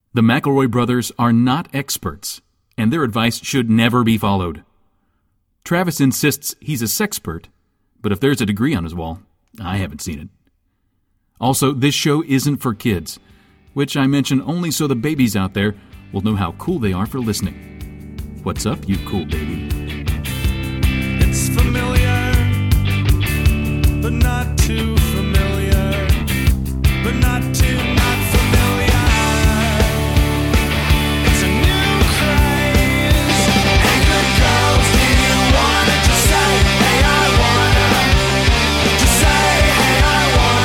The McElroy brothers are not experts, and their advice should never be followed. Travis insists he's a sexpert, but if there's a degree on his wall, I haven't seen it. Also, this show isn't for kids, which I mention only so the babies out there will know how cool they are for listening. What's up, you cool baby? It's familiar, but not too familiar, but not too not familiar. It's a new craze. Hey, good girls, do you wanna just say, hey, I wanna? Just say, hey, I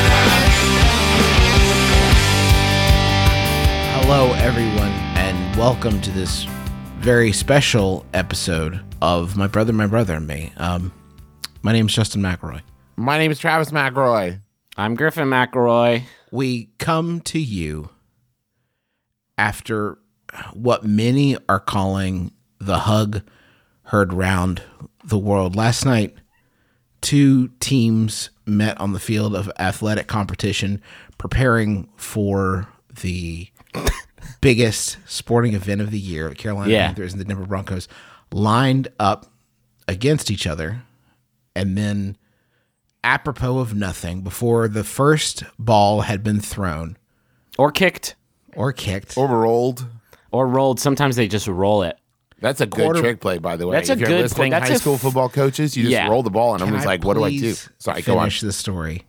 wanna. Hello, everyone, and welcome to this very special episode of My Brother and Me. My name is Justin McElroy. My name is Travis McElroy. I'm Griffin McElroy. We come to you after what many are calling the hug heard round the world. Last night, two teams met on the field of athletic competition, preparing for the biggest sporting event of the year. The Carolina Panthers and the Denver Broncos lined up against each other, and then apropos of nothing, before the first ball had been thrown Or kicked. or kicked, Overrolled. Or rolled. Sometimes they just roll it. That's a good trick play, by the way. That's a if you're good listening, play. That's high a school football coaches, you just Yeah. roll the ball, and Can everyone's I like, what do I do? please Sorry, go on. finish the story.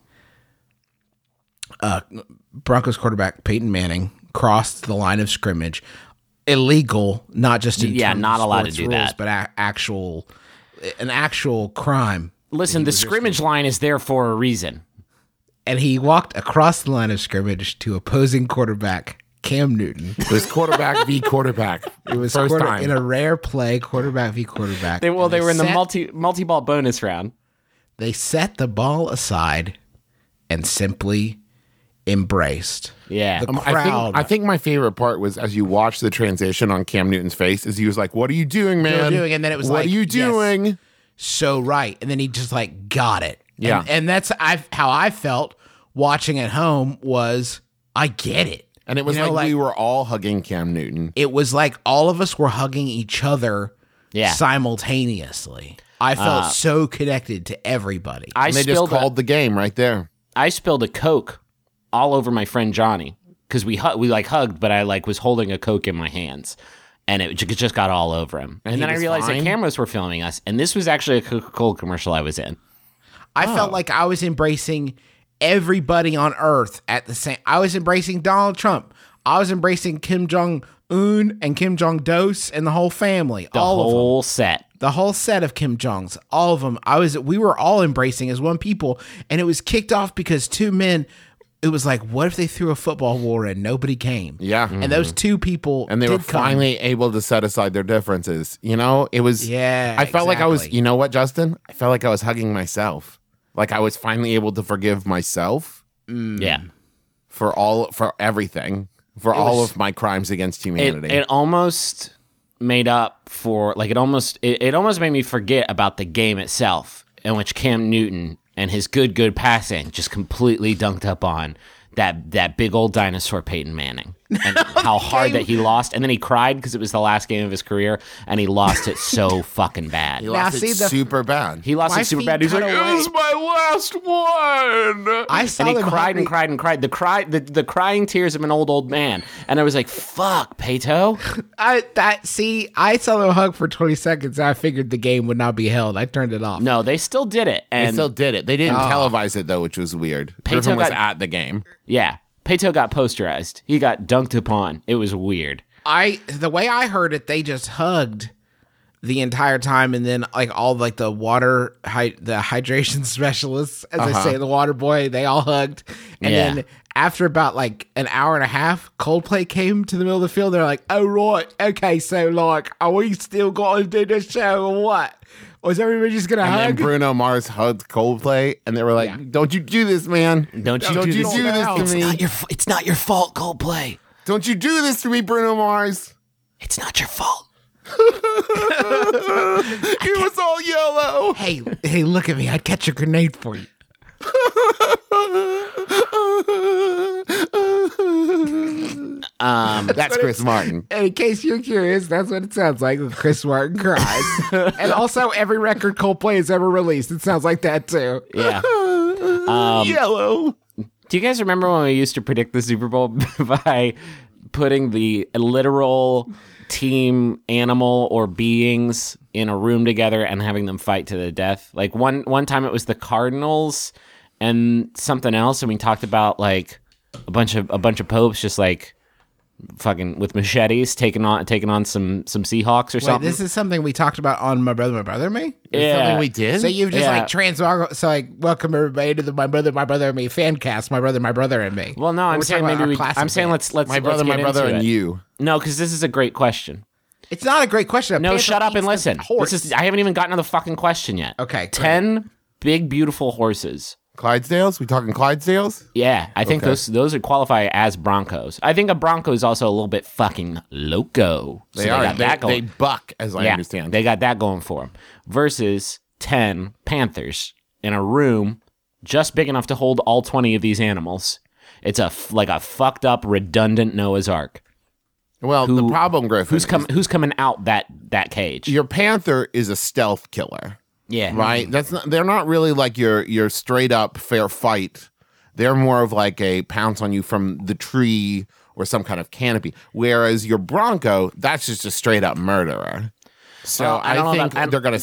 Broncos quarterback Peyton Manning crossed the line of scrimmage. Illegal, not just in terms not of allowed to sports do rules, that. but an actual crime. Listen, the scrimmage line is there for a reason. And he walked across the line of scrimmage to opposing quarterback Cam Newton. It was quarterback v. quarterback. It was first time. in a rare play, quarterback v. quarterback. They were in the set- multi-ball bonus round. They set the ball aside and simply embraced. Yeah. The crowd. I think my favorite part was as you watch the transition on Cam Newton's face, is he was like, what are you doing, man? And then it was what like, are you yes. doing? So right. And then he just like got it. Yeah. And that's how I felt watching at home was, I get it. And it was like we were all hugging Cam Newton. It was like all of us were hugging each other simultaneously. I felt so connected to everybody. And they just called the game right there. I spilled a Coke all over my friend Johnny because we hugged, but I was holding a Coke in my hands. And it just got all over him. And then I realized that cameras were filming us. And this was actually a Coca-Cola commercial I was in. I felt like I was embracing everybody on earth at the same. I was embracing Donald Trump. I was embracing Kim Jong-un and Kim Jong-dos and the whole family. The whole set. The whole set of Kim Jongs. All of them. We were all embracing as one people. And it was kicked off because two men. It was like, what if they threw a football war and nobody came? Yeah. And those two people and they were finally able to set aside their differences. You know, it was. Yeah. I felt like I was. exactly. You know what, Justin? I felt like I was hugging myself. Like I was finally able to forgive myself. Yeah. For everything, for all of my crimes against humanity. It almost made up for it almost made me forget about the game itself, in which Cam Newton and his good passing just completely dunked up on that big old dinosaur Peyton Manning, and how hard that he lost. And then he cried because it was the last game of his career, and he lost it so fucking bad. He lost it super bad. He lost My it super feet bad. He's like, cut it away. was my last one. I saw And he them cried hug and cried and cried. The crying tears of an old man. And I was like, fuck, Pato. I saw them hug for 20 seconds. And I figured the game would not be held. I turned it off. No, they still did it. They And still did it. They didn't televise it though, which was weird. Griffin was at the game. yeah, Pato got posterized. He got dunked upon. It was weird. The way I heard it, they just hugged the entire time, and then all the the hydration specialists, as I say, the water boy, they all hugged, and then after about an hour and a half, Coldplay came to the middle of the field. They're like, "Oh right, okay, so are we still got to do this show or what? Or is everybody just gonna hug?" And then Bruno Mars hugged Coldplay, and they were like, "Don't you do this, man? Don't you do this to me? It's not your fault, Coldplay. Don't you do this to me, Bruno Mars? It's not your fault." He was all yellow. Hey, look at me! I'd catch a grenade for you. That's Chris Martin. And in case you're curious, that's what it sounds like when Chris Martin cries. And also, every record Coldplay has ever released, it sounds like that too. Yeah. Yellow. Do you guys remember when we used to predict the Super Bowl by putting the literal team animal or beings in a room together and having them fight to the death? Like one time it was the Cardinals and something else, and we talked about like a bunch of popes just like fucking with machetes taking on some Seahawks or Wait, something. this is something we talked about on My Brother and Me? Yeah. We did. So you've just Yeah. like so like welcome everybody to the My Brother and Me fan cast. My Brother and Me. Well, no, I'm We're saying talking about maybe our classic I'm saying band. let's My brother, get into and it. you. No, because this is a great question. It's not a great question. A No, panther shut up eats and the listen. horse. I haven't even gotten to the fucking question yet. Okay, 10 big beautiful horses. Clydesdales? We talking Clydesdales? Yeah, I think Okay. those would qualify as Broncos. I think a Bronco is also a little bit fucking loco. So They are. got that They going. buck, as I understand. They got that going for them. Versus 10 Panthers in a room just big enough to hold all 20 of these animals. It's like a fucked up, redundant Noah's Ark. well, the problem, Griffin, Who's coming out that cage? your panther is a stealth killer, Yeah, right? They're not really like your straight up fair fight. They're more of like a pounce on you from the tree or some kind of canopy. Whereas your Bronco, that's just a straight up murderer. So Well, I I don't know think about- they're gonna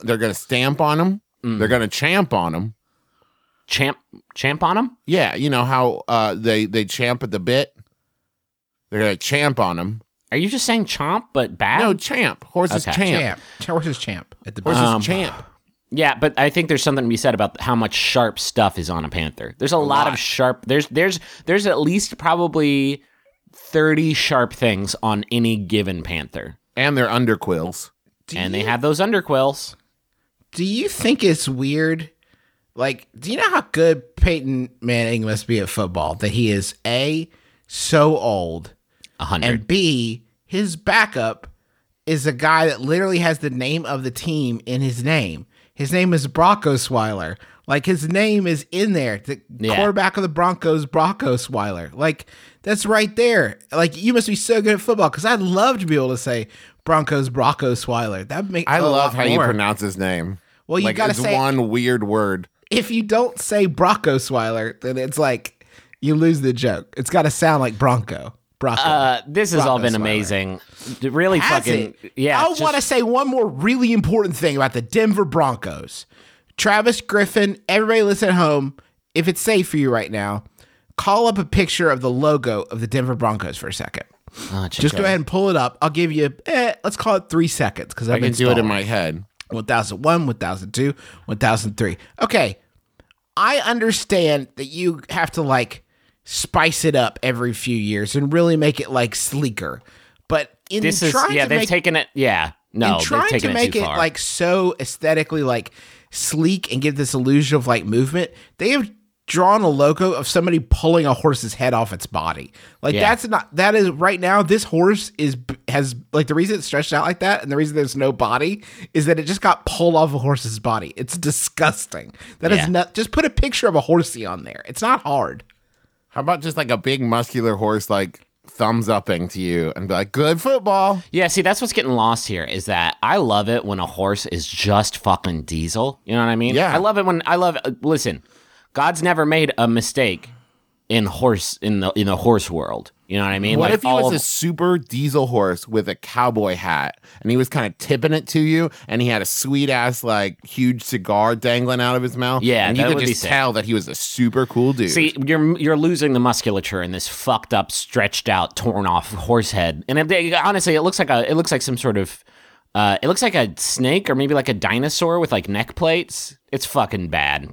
stamp on them. They're gonna champ on them. Champ on them. Yeah, you know how they champ at the bit. They're gonna champ on them. Are you just saying chomp, but bad? No, champ. Horses Okay. champ. Horses champ at the Horses champ. Yeah, but I think there's something to be said about how much sharp stuff is on a panther. There's a lot of sharp. There's at least probably 30 sharp things on any given panther, And their underquills. and they have those underquills. Do you think it's weird? Like, do you know how good Peyton Manning must be at football? That he is A, so old, 100. and B, his backup is a guy that literally has the name of the team in his name. His name is Brock Osweiler. Like, his name is in there. The Yeah. quarterback of the Broncos, Brock Osweiler. Like, that's right there. Like, you must be so good at football, because I'd love to be able to say Broncos, Brock Osweiler. That'd make I a love lot how you more. pronounce his name. Well, you like, gotta it's say- one weird word. If you don't say Brock Osweiler, then it's like you lose the joke. It's got to sound like Bronco. Bronco. This has all Brock been Osweiler. amazing. Really Has fucking it? yeah. I it's want to just- say one more really important thing about the Denver Broncos. Travis Griffin, everybody listen at home, if it's safe for you right now, call up a picture of the logo of the Denver Broncos for a second. Just go ahead and pull it up. I'll give you, let's call it 3 seconds, because I can do it in my head. 1001, 1002, 1003. Okay. I understand that you have to like spice it up every few years and really make it like sleeker. But in This is trying to they've make, taken it. Yeah, no, in they've trying taken to make too it far. like so aesthetically like sleek and give this illusion of like movement, they have drawn a logo of somebody pulling a horse's head off its body. Like Yeah. that is right now, this horse has like, the reason it's stretched out like that and the reason there's no body is that it just got pulled off a horse's body. It's disgusting. That Yeah. is not, just put a picture of a horsey on there. It's not hard. How about just like a big muscular horse like thumbs upping to you and be like, good football. Yeah, see, that's what's getting lost here is that I love it when a horse is just fucking diesel. You know what I mean? Yeah. I love it when listen, God's never made a mistake in the horse world. You know what I mean? What Like, if he was a super diesel horse with a cowboy hat and he was kind of tipping it to you and he had a sweet ass, like, huge cigar dangling out of his mouth? Yeah, and you that could would be just sick. tell that he was a super cool dude. See, you're losing the musculature in this fucked up, stretched out, torn off horse head, and honestly, it looks like some sort of, it looks like a snake or maybe like a dinosaur with like neck plates. It's fucking bad.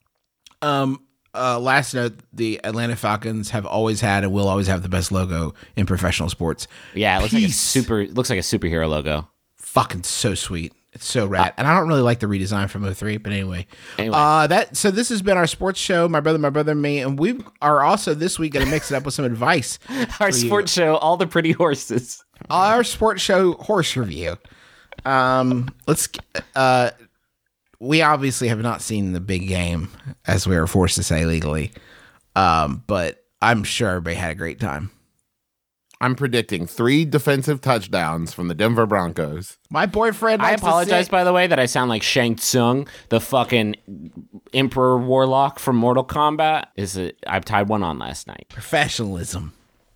Last note, the Atlanta Falcons have always had and will always have the best logo in professional sports. Yeah, it Peace. looks like a superhero logo. Fucking so sweet. It's so rad. And I don't really like the redesign from 03, but anyway. Anyway. So this has been our sports show, My Brother, and Me, and we are also this week going to mix it up with some advice. Our sports show, all the pretty horses. Our sports show horse review. We obviously have not seen the big game, as we were forced to say legally. But I'm sure everybody had a great time. I'm predicting 3 defensive touchdowns from the Denver Broncos. My boyfriend I likes to apologize, sit- by the way, that I sound like Shang Tsung, the fucking Emperor Warlock from Mortal Kombat. I've tied one on last night. Professionalism,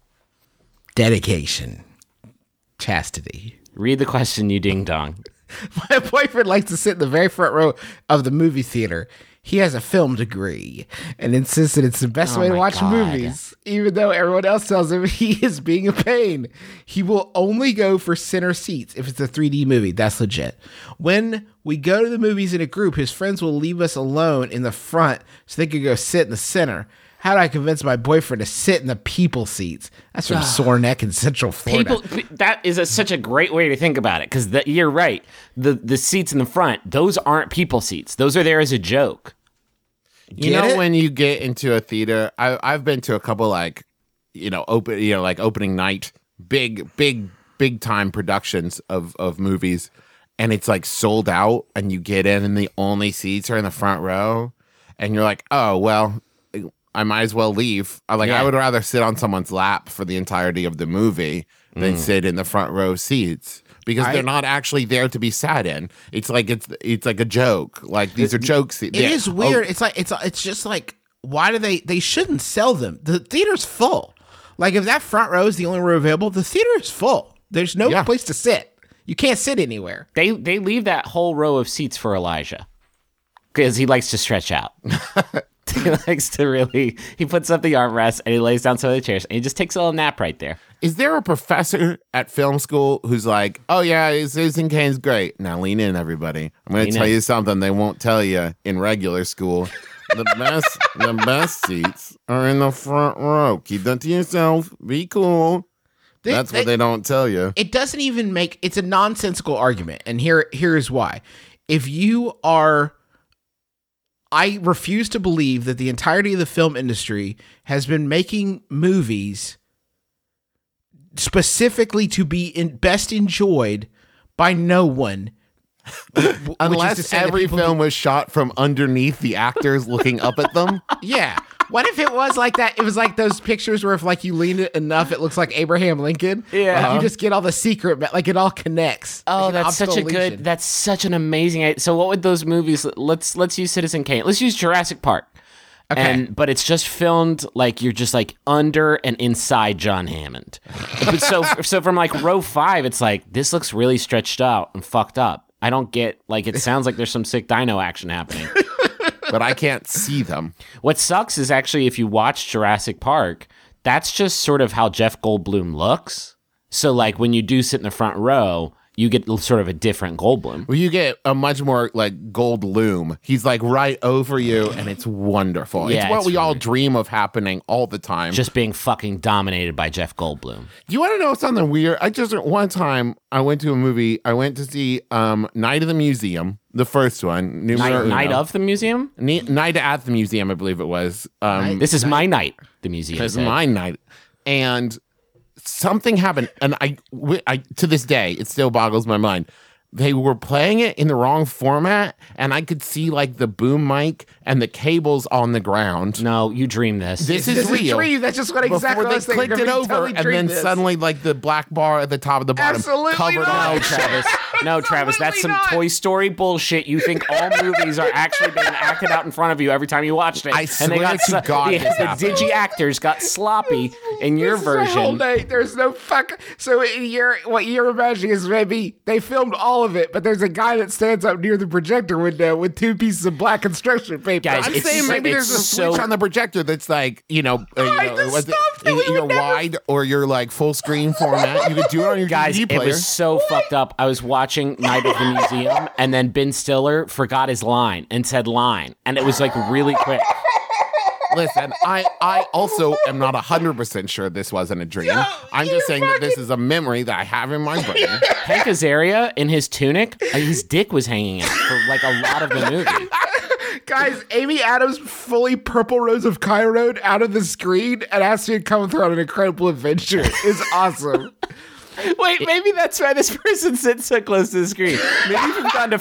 dedication, chastity. Read the question, you ding dong. My boyfriend likes to sit in the very front row of the movie theater. He has a film degree and insists that it's the best way to my watch God. movies, even though everyone else tells him he is being a pain. He will only go for center seats if it's a 3D movie. That's legit. When we go to the movies in a group, his friends will leave us alone in the front so they could go sit in the center. How do I convince my boyfriend to sit in the people seats? That's from Sore Neck in Central Florida. That is such a great way to think about it, because you're right. The seats in the front, those aren't people seats. Those are there as a joke. You Get know, it? when you get into a theater, I've been to a couple opening night, big time productions of movies, and it's like sold out, and you get in, and the only seats are in the front row, and you're like, oh well, I might as well leave. I would rather sit on someone's lap for the entirety of the movie than sit in the front row seats. Because they're not actually there to be sat in. It's like a joke. Like these are jokes. It is weird. It's just like, why do they shouldn't sell them? The theater's full. Like if that front row is the only row available, the theater is full. There's no place to sit. You can't sit anywhere. They leave that whole row of seats for Elijah because he likes to stretch out. He likes to he puts up the armrest and he lays down some of the chairs and he just takes a little nap right there. Is there a professor at film school who's like, oh yeah, Citizen Kane's great. Now lean in, everybody. I'm going to tell you something they won't tell you in regular school. The best seats are in the front row. Keep that to yourself. Be cool. That's what they don't tell you. It doesn't even make, it's a nonsensical argument. And here's why. If you are, I refuse to believe that the entirety of the film industry has been making movies specifically to be best enjoyed by no one. Unless every film was shot from underneath the actors looking up at them. Yeah. What if it was like that? It was like those pictures where if like you lean it enough, it looks like Abraham Lincoln. Yeah. Like, you just get all the secret, like it all connects. Oh, Like an that's such a optical good. lesion. That's such an amazing. So what would those movies? Let's use Citizen Kane. Let's use Jurassic Park. Okay. But it's just filmed like you're just like under and inside John Hammond. But so from like row 5, it's like this looks really stretched out and fucked up. I don't get, like, it sounds like there's some sick dino action happening. But I can't see them. What sucks is actually if you watch Jurassic Park, that's just sort of how Jeff Goldblum looks. So like when you do sit in the front row, you get sort of a different Goldblum. Well, you get a much more like gold loom. He's like right over you, and it's wonderful. Yeah, it's what it's we all weird. dream of happening all the time. Just being fucking dominated by Jeff Goldblum. Do you want to know something weird? One time I went to a movie. I went to see Night of the Museum, the first one. Night of the museum? Night at the Museum, I believe it was. This is my night, the museum It's said. my night, and something happened, and I to this day it still boggles my mind. They were playing it in the wrong format, and I could see like the boom mic and the cables on the ground. No, you dream this. This is real. dream. That's just what exactly Before I they was thinking. clicked it We over, totally and dreamed then this. suddenly like the black bar at the top of the bottom Absolutely covered not. up. Travis. No, Travis, that's some Absolutely not. Toy Story bullshit. You think all movies are actually being acted out in front of you every time you watched it. I swear to God this the happened. digi actors got sloppy in your This is my whole version. night. There's no fuck. So what you're imagining is maybe they filmed all of it, but there's a guy that stands up near the projector window with 2 pieces of black construction paper. Guys, I'm It's saying so- maybe there's a it's switch so- on the projector that's like, just stopped it. We your would never- wide or your like full screen format. You could do it on your Guys, DVD it player. was so fucked up. I was watching Night of the Museum, and then Ben Stiller forgot his line and said line, and it was like really quick. Listen, I also am not 100% sure this wasn't a dream. I'm just saying that this is a memory that I have in my brain. Hank Azaria in his tunic, his dick was hanging out for like a lot of the movie. Guys, Amy Adams fully Purple Rose of Cairo out of the screen and asked me to come with her on an incredible adventure. It's awesome. Wait, maybe that's why this person sits so close to the screen. Maybe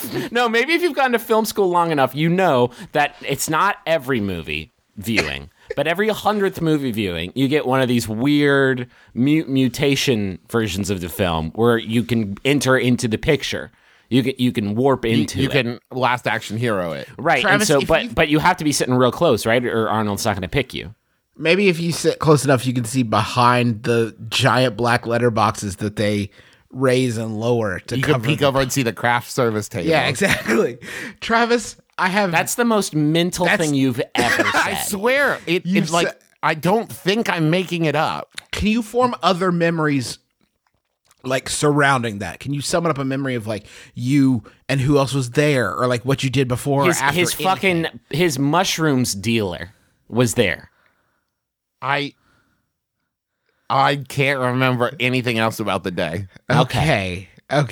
if you've gone to film school long enough, you know that it's not every movie viewing, But every 100th movie viewing, you get one of these weird mutation versions of the film where you can enter into the picture. You can warp into You it. can Last Action Hero it. Right. Travis, and so, if you- but you have to be sitting real close, right? Or Arnold's not going to pick you. Maybe if you sit close enough, you can see behind the giant black letter boxes that they raise and lower to You cover. can peek over and see the craft service table. Yeah, exactly. Travis, I have. That's the most mental thing you've ever said. I swear, it's like I don't think I'm making it up. Can you form other memories like surrounding that? Can you summon up a memory of like you and who else was there, or like what you did before or after? His fucking his mushrooms dealer was there. I can't remember anything else about the day. Okay.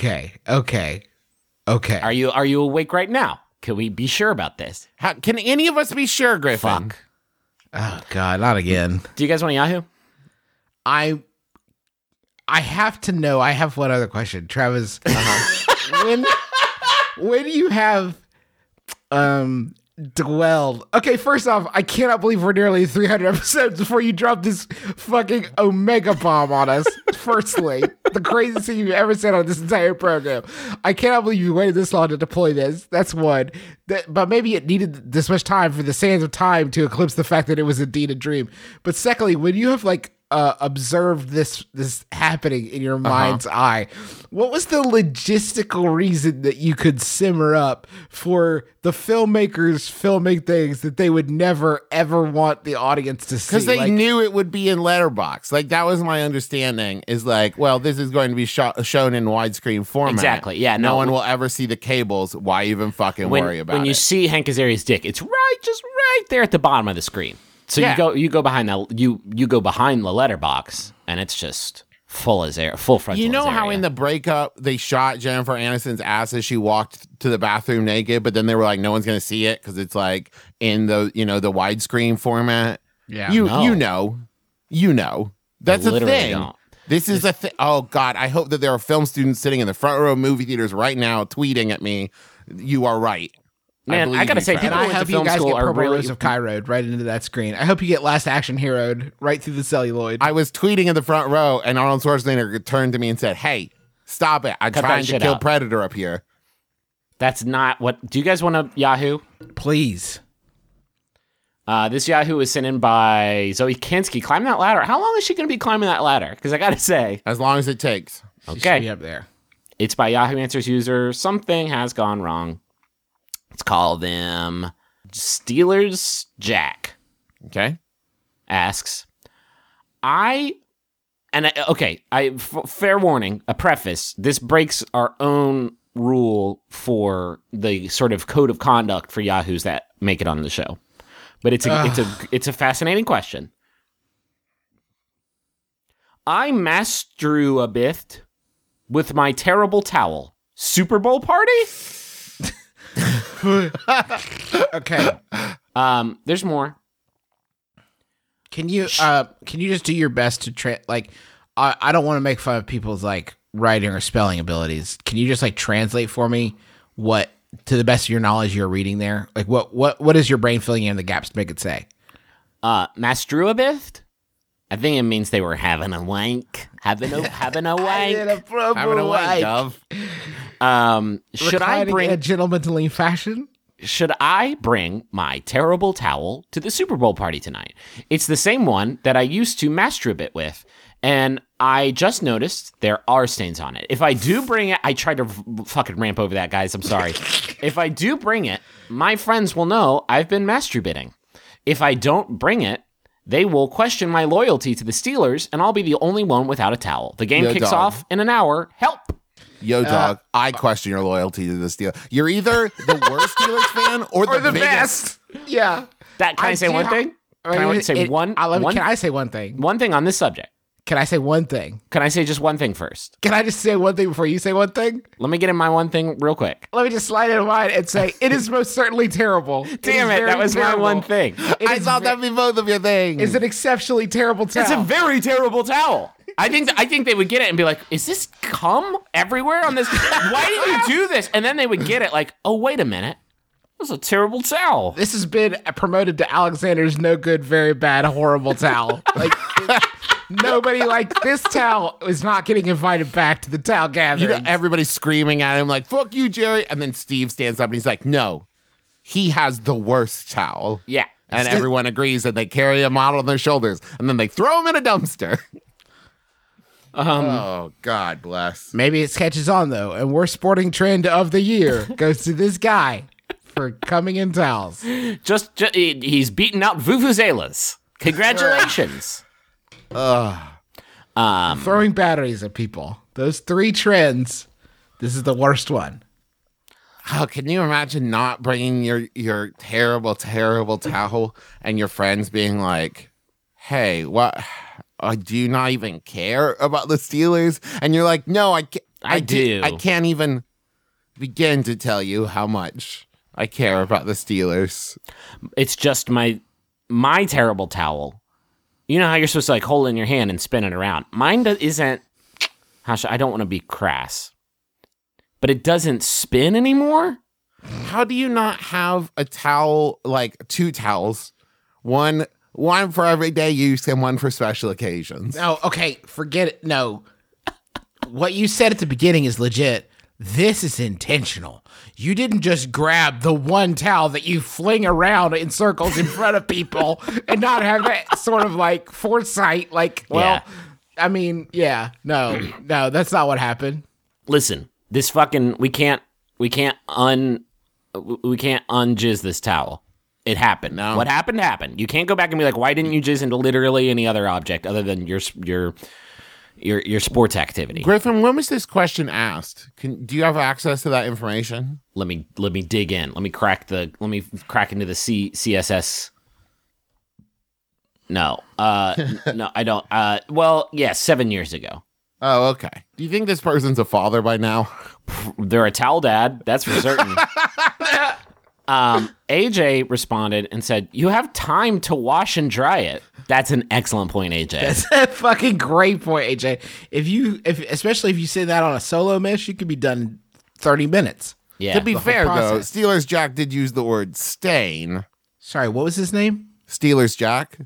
Are you awake right now? Can we be sure about this? How, can any of us be sure, Griffin? Fuck. Oh God, not again. Do you guys want a Yahoo? I have to know. I have one other question, Travis. When you have dwelled. Okay, first off, I cannot believe we're nearly 300 episodes before you drop this fucking Omega bomb on us. Firstly, the craziest thing you've ever said on this entire program. I cannot believe you waited this long to deploy this. That's one. But maybe it needed this much time for the sands of time to eclipse the fact that it was indeed a dream. But secondly, when you have like observed this happening in your mind's eye, what was the logistical reason that you could simmer up for the filmmakers filming things that they would never ever want the audience to see? Because they Like, knew it would be in letterbox. Like that was my understanding. Is like, well, this is going to be shown in widescreen format. Exactly, yeah, No no. one will ever see the cables. Why even fucking worry about when you it? see Hank Azaria's dick, it's just right there at the bottom of the screen. So Yeah. you go behind you go behind the letterbox, and it's just full frontal. You know how Azaria. in the breakup they shot Jennifer Aniston's ass as she walked to the bathroom naked, but then they were like, no one's going to see it because it's like in the the widescreen format. Yeah. you No. know that's a literally thing. don't. This is a thing. Oh God, I hope that there are film students sitting in the front row of movie theaters right now tweeting at me. You are right. Man, believe I gotta you, say, Travis. and people I who went hope to you film guys school get are Purple really Rose of Cairo right into that screen. I hope you get Last Action Hero right through the celluloid. I was tweeting in the front row, and Arnold Schwarzenegger turned to me and said, "Hey, stop it! I'm Cut that trying to shit kill out." Predator up here." That's not what. Do you guys want a Yahoo? Please. This Yahoo was sent in by Zoe Kinski. Climb that ladder. How long is she going to be climbing that ladder? Because I got to say, As long as it takes. She should okay, be up there. it's by Yahoo Answers user. Something has gone wrong. Let's call them Steelers Jack. Okay. Asks, fair warning, a preface. This breaks our own rule for the sort of code of conduct for Yahoos that make it on the show. But it's a fascinating question. I masteru a bit with my terrible towel. Super Bowl party? Okay. There's more. Can you just do your best to I don't want to make fun of people's like writing or spelling abilities. Can you just like translate for me what, to the best of your knowledge, you're reading there? Like what is your brain filling in the gaps to make it say? Masteru a bit? I think it means they were having a wank. Having a wank. Having a white dove. Should I Reclining in a bring gentlemanly fashion? Should I bring my terrible towel to the Super Bowl party tonight? It's the same one that I used to masturbate with, and I just noticed there are stains on it. If I do bring it, I tried to fucking ramp over that, guys. I'm sorry. If I do bring it, my friends will know I've been masturbating. If I don't bring it, they will question my loyalty to the Steelers, and I'll be the only one without a towel. The game Yo, kicks dog. off in an hour. Help! Yo, dog, I question your loyalty to the Steelers. You're either the worst Steelers fan or the biggest. Yeah. Can I say one thing? Can I say one Can I say one thing? one thing on this subject? Can I say one thing? Can I say just one thing first? Can I just say one thing before you say one thing? Let me get in my one thing real quick. Let me just slide into mine and say it is most certainly terrible. Damn it, that was my one thing. I thought that'd be both of your things. It's an exceptionally terrible towel. It's a very terrible towel. I think they would get it and be like, "Is this cum everywhere on this? Why did you do this?" And then they would get it like, "Oh, wait a minute. That's a terrible towel. This has been promoted to Alexander's no good, very bad, horrible towel. Like, nobody like this towel is not getting invited back to the towel You gathering. know, everybody's screaming at him like, fuck you, Jerry. And then Steve stands up and he's like, no, he has the worst towel. Yeah. And everyone agrees that they carry him out on their shoulders and then they throw him in a dumpster. Oh, God bless. Maybe it catches on though, and worst sporting trend of the year goes to this guy for coming in towels. He's beaten out vuvuzelas. Congratulations. Throwing batteries at people. Those 3 trends. This is the worst one. Oh, can you imagine not bringing your terrible, terrible towel and your friends being like, hey, what? Do you not even care about the Steelers? And you're like, no, I do. I can't even begin to tell you how much I care about the Steelers. It's just my terrible towel. You know how you're supposed to like hold it in your hand and spin it around. Mine isn't. I don't want to be crass, but it doesn't spin anymore. How do you not have a towel, like 2 towels, one for everyday use and one for special occasions? No, okay, forget it. No. What you said at the beginning is legit. This is intentional. You didn't just grab the one towel that you fling around in circles in front of people and not have that sort of like foresight. Like, well, Yeah. I mean, yeah, no, that's not what happened. Listen, this fucking we can't unjizz this towel. It happened. No. What happened happened. You can't go back and be like, why didn't you jizz into literally any other object other than your sports activity? Griffin, when was this question asked? Do you have access to that information? Let me dig in. Let me crack into the CSS. No, no, I don't. Well, yeah, 7 years ago. Oh, okay. Do you think this person's a father by now? They're a towel dad, that's for certain. AJ responded and said, "You have time to wash and dry it." That's an excellent point, AJ. That's a fucking great point, AJ. Especially if you say that on a solo miss, you could be done in 30 minutes. Yeah. To be whole fair, process. though, Steelers Jack did use the word stain. Sorry, what was his name? Steelers Jack.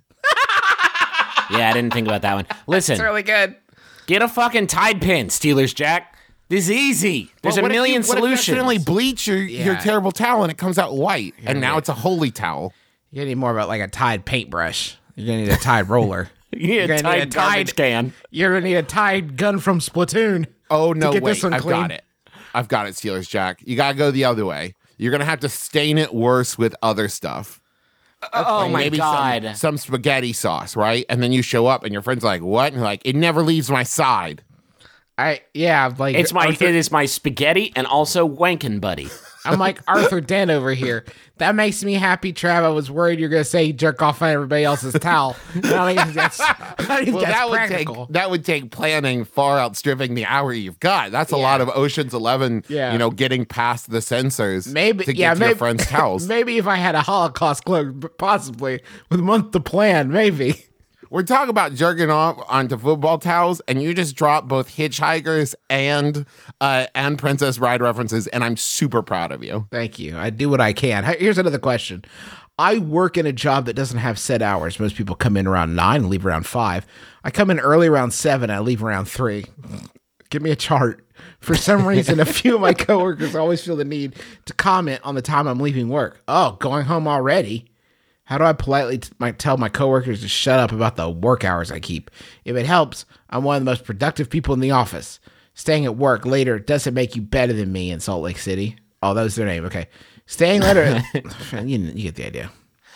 Yeah, I didn't think about that one. Listen, Really good. get a fucking Tide pin, Steelers Jack. This is easy. There's Well, a what if million What if you solutions. accidentally bleach your terrible towel and it comes out white, and now it's a holy towel? You need more about like a Tide paintbrush. You're gonna need a Tide roller. You need You're a gonna Tide need a garbage can. You're gonna need a Tide gun from Splatoon. Oh, no, to get wait. this one I've clean. got it. I've got it, Steelers Jack. You got to go the other way. You're going to have to stain it worse with other stuff. Oh Like my maybe god. Some spaghetti sauce, right? And then you show up and your friend's like, what? And you're like, it never leaves my side. Like It is my spaghetti and also wankin' buddy. I'm like Arthur Dent over here. That makes me happy, Trav. I was worried you're gonna say jerk off on everybody else's towel. I don't think that's practical. that would take planning far outstripping the hour you've got. That's a lot of Ocean's 11, Yeah. getting past the sensors Maybe, to get yeah, to maybe, your friend's towels. Maybe if I had a Holocaust cloak, possibly with a month to plan, maybe. We're talking about jerking off onto football towels, and you just dropped both Hitchhikers and Princess Bride references, and I'm super proud of you. Thank you. I do what I can. Here's another question. I work in a job that doesn't have set hours. Most people come in around 9 and leave around 5. I come in early around 7. I leave around 3. Give me a chart. For some reason, a few of my coworkers always feel the need to comment on the time I'm leaving work. Oh, going home already? How do I politely tell my coworkers to shut up about the work hours I keep? If it helps, I'm one of the most productive people in the office. Staying at work later doesn't make you better than me in Salt Lake City. Oh, that was their name. Okay. Staying later. you get the idea.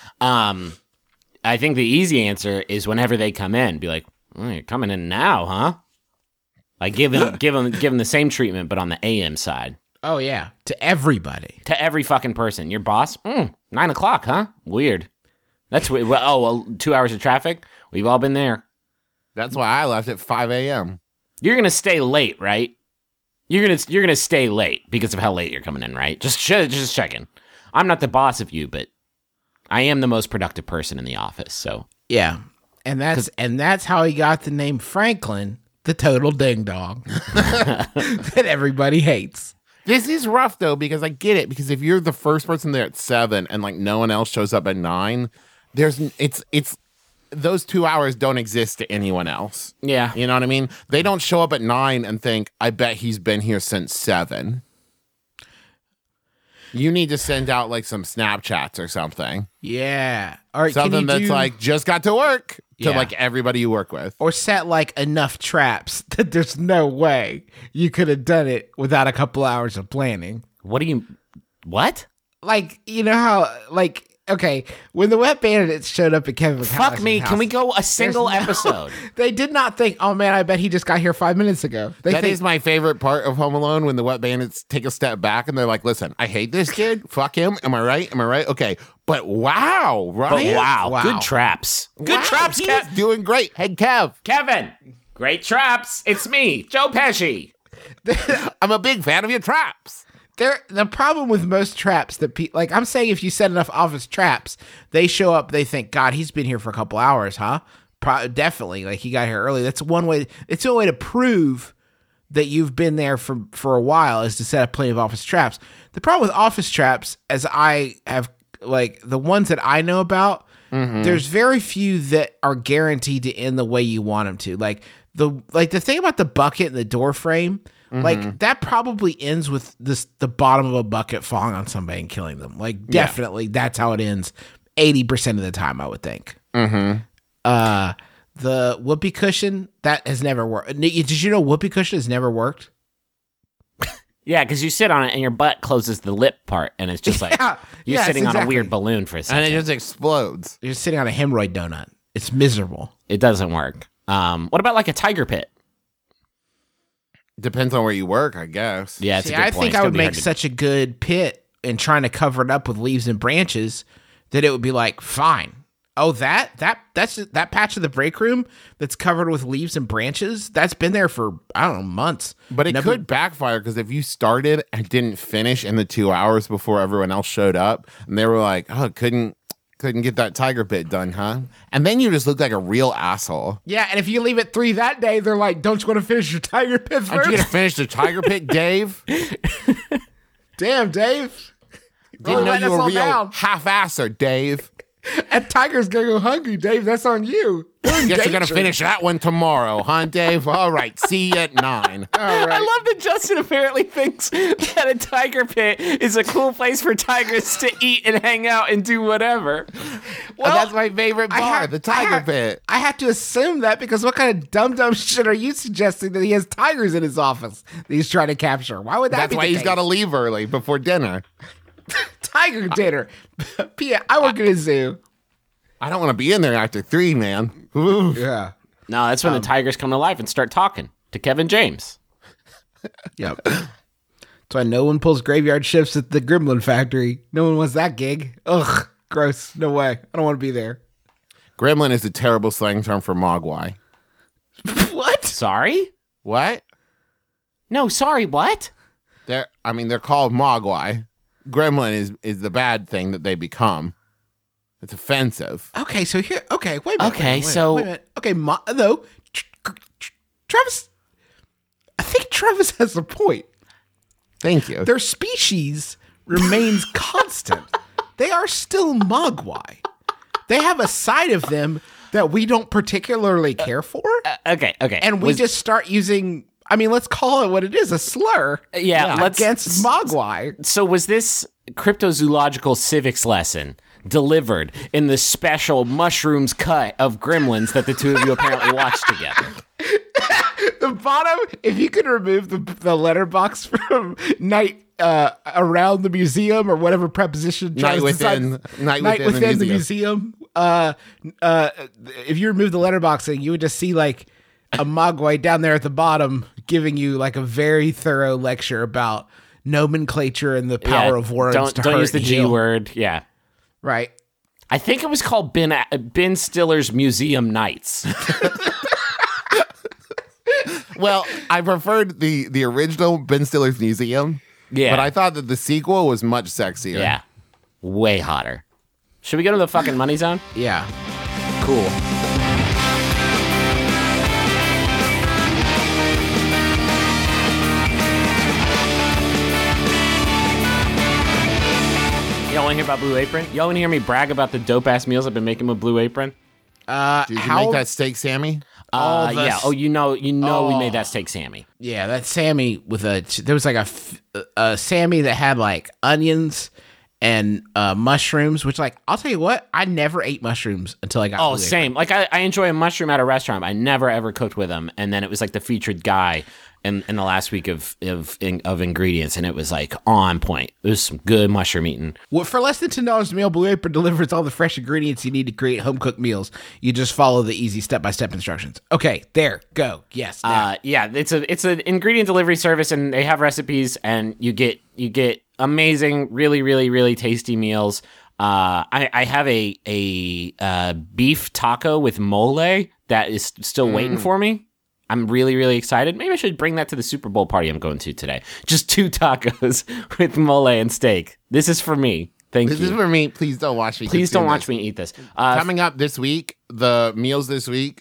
I think the easy answer is whenever they come in, be like, oh, "You're coming in now, huh?" Like give them the same treatment, but on the AM side. Oh, yeah. To everybody. To every fucking person. Your boss, 9 o'clock, huh? Weird. That's weird. Well, 2 hours of traffic. We've all been there. That's why I left at 5 a.m. You're gonna stay late, right? You're gonna stay late because of how late you're coming in, right? Just checking. I'm not the boss of you, but I am the most productive person in the office. So Yeah. And that's how he got the name Franklin, the total ding dong that everybody hates. This is rough though, because I get it. Because if you're the first person there at 7 and like no one else shows up at 9, it's those 2 hours don't exist to anyone else. Yeah. You know what I mean? They don't show up at 9 and think, I bet he's been here since 7. You need to send out like some Snapchats or something. Yeah. All right. Something that's like, just got to work to Yeah. like everybody you work with. or set like enough traps that there's no way you could have done it without a couple hours of planning. What? Like, you know how, like, okay, when the Wet Bandits showed up at Kevin McAllister's Fuck me. house, Can we go a single there's no- episode? They did not think, oh man, I bet he just got here 5 minutes ago. They That think, is my favorite part of Home Alone, when the Wet Bandits take a step back and they're like, listen, I hate this kid. Fuck him. Am I right? Am I right? Okay. But wow, right? But wow, Wow. good traps. Good Wow, traps, he's Kev. doing great. Hey, Kev, Kevin. Great traps. It's me, Joe Pesci. I'm a big fan of your traps. the problem with most traps that like I'm saying, if you set enough office traps, they show up, they think, God, he's been here for a couple hours, huh? Definitely, like he got here early. That's one way. It's the only way to prove that you've been there for a while, is to set up plenty of office traps. The problem with office traps, as I have, like the ones that I know about, there's very few that are guaranteed to end the way you want them to. Like the thing about the bucket and the door frame, like that probably ends with the bottom of a bucket falling on somebody and killing them. Like definitely, that's how it ends 80% of the time, I would think. The whoopee cushion, that has never worked. Did you know whoopee cushion has never worked? Yeah, because you sit on it and your butt closes the lip part, and it's just like Yeah, you're yes, sitting on a exactly. weird balloon for a And second. it just explodes. You're just sitting on a hemorrhoid donut. It's miserable. It doesn't work. What about like a tiger pit? Depends on where you work, I guess. Yeah, it's See, a good I point. think It's I gonna would be make hard to- such a good pit and trying to cover it up with leaves and branches that it would be like, fine. Oh, that's that patch of the break room that's covered with leaves and branches. That's been there for, I don't know, months. But it Never- could backfire, because if you started and didn't finish in the 2 hours before everyone else showed up, and they were like, oh, couldn't get that tiger pit done, huh? And then you just look like a real asshole. Yeah, and if you leave at 3 that day, they're like, don't you want to finish your tiger pit Aren't first? you gonna finish the tiger pit, Dave? Damn, Dave. Didn't know letting you us were a all real down. half-asser, Dave. And Tiger's gonna go hungry, Dave. That's on you. Guess you're gonna finish that one tomorrow, huh, Dave? All right, see you at 9. I love that Justin apparently thinks that a tiger pit is a cool place for tigers to eat and hang out and do whatever. Well, that's my favorite bar, the tiger pit. I have to assume that, because what kind of dumb shit are you suggesting that he has tigers in his office that he's trying to capture? Why would that That's be why the he's case? got to leave early before dinner. tiger dinner? Pia, I work in a zoo. I don't want to be in there after 3, man. Ooh. Yeah. No, that's when the tigers come to life and start talking to Kevin James. Yep. That's why no one pulls graveyard shifts at the Gremlin factory. No one wants that gig. Ugh. Gross. No way. I don't want to be there. Gremlin is a terrible slang term for mogwai. What? Sorry? What? No, sorry, what? They're called mogwai. Gremlin is the bad thing that they become. It's offensive. Okay, so here. Okay, wait a minute. Okay, wait a minute, so- wait a minute. Okay, no. Travis. I think Travis has a point. Thank you. Their species remains constant. They are still mogwai. They have a side of them that we don't particularly care for, Okay. and we just start using. I mean, let's call it what it is—a slur. Yeah, let's- against mogwai. So was this cryptozoological civics lesson delivered in the special mushrooms cut of Gremlins that the two of you apparently watched together? The bottom, if you could remove the letterbox from night around the museum or whatever preposition. Night Travis within- decides- night night within the within the museum. If you remove the letterboxing, you would just see like a mogwai down there at the bottom giving you like a very thorough lecture about nomenclature and the power Yeah, of words. Don't hurt use the and G heal. word. Yeah. Right. I think it was called Ben Stiller's Museum Nights. Well, I preferred the original Ben Stiller's Museum. Yeah. But I thought that the sequel was much sexier. Yeah. Way hotter. Should we go to the fucking money zone? Yeah. Cool. want to hear about Blue Apron? Y'all want to hear me brag about the dope ass meals I've been making with Blue Apron? Did you make that steak, Sammy? Yeah. Oh, you know, we made that steak Sammy. Yeah, that Sammy there was like a Sammy that had like onions and mushrooms, which like I'll tell you what, I never ate mushrooms until I got. Oh, Blue Apron. same. Like I enjoy a mushroom at a restaurant. I never ever cooked with them, and then it was like the featured guy in the last week of ingredients, and it was like on point. It was some good mushroom eating. Well, for less than $10 a meal, Blue Apron delivers all the fresh ingredients you need to create home cooked meals. You just follow the easy step-by-step instructions. Okay, there, go. Yes. now. Yeah, it's an ingredient delivery service, and they have recipes, and you get amazing, really, really, really tasty meals. I have a beef taco with mole that is still waiting for me. I'm really, really excited. Maybe I should bring that to the Super Bowl party I'm going to today. Just 2 tacos with mole and steak. This is for me. Thank you. This is for me. Please don't watch me. Please don't consume watch this. me eat this. Coming up this week, the meals this week